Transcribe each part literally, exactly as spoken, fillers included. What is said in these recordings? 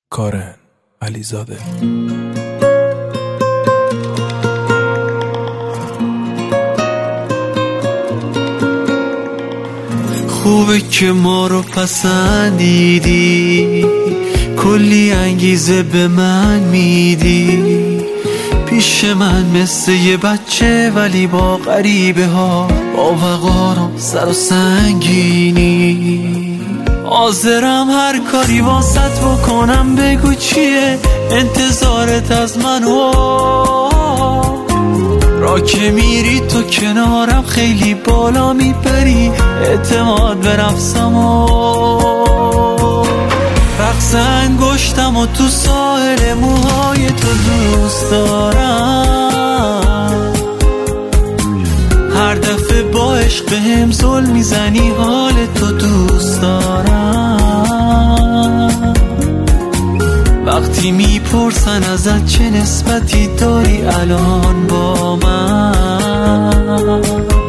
کارن علیزاده. خوبه که ما رو پسندیدی، کلی انگیزه به من میدی. پیش من مثل یه بچه ولی با غریبه ها، با وقار و سر و سنگینی. حاضرم هر کاری واسط بکنم، بگو چیه انتظارت از من؟ و را که میری تو کنارم خیلی بالا میبری اعتماد به نفسم. و رقص انگشتم و تو ساحل موهای تو دوست دارم. هر دفعه با عشق بهم زل میزنی حال تو دوست دارم. وقتی میپرسن ازت چه نسبتی داری الان با من،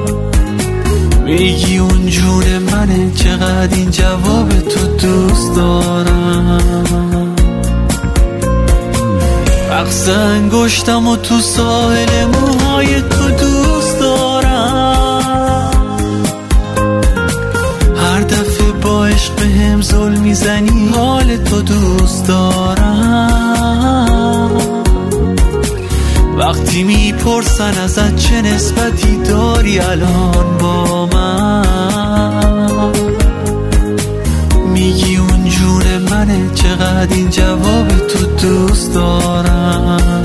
میگی اون جون منه، چقدر این جواب تو دوست دارم. رقص انگشتم و تو ساحل موهای تو دوست دارم. هر دفعه با عشق بهم زل میزنی حال تو دوست دارم. وقتی میپرسن ازت چه نسبتی داری الان با من، میگی اون جون منه، چقدر این جواب تو دوست دارم.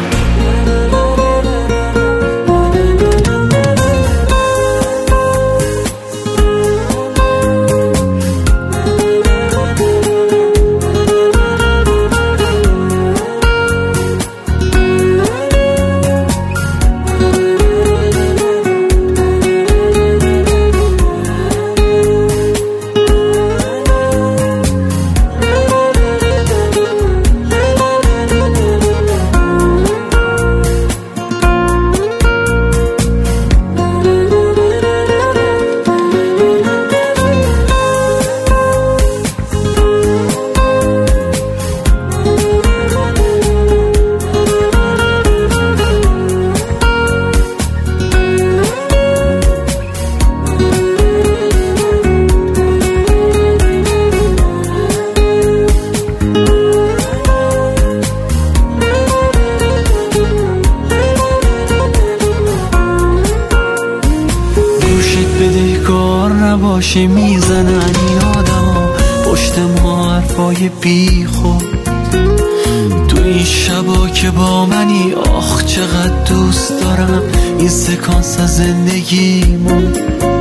بدهکار نباشه میزنن این آدم ها پشت ما حرفای بی خود. تو این شبا که با منی آخ چقدر دوست دارم این سکانس از زندگیمون.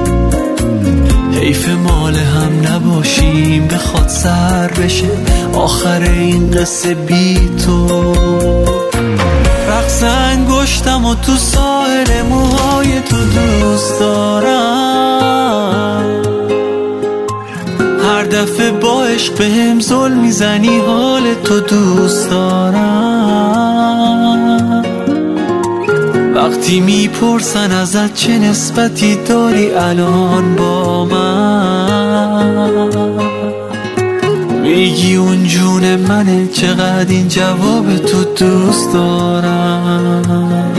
حیف مال هم نباشیم بخواد سر بشه آخر این قصه بی تو. رقص انگشتم و تو ساحل موهای تو دوست دارم. هر دفعه با عشق بهم زل میزنی حال تو دوست دارم. وقتی میپرسن ازت چه نسبتی داری الان با من، میگی اون جون منه، چقدر این جواب تو دوست دارم.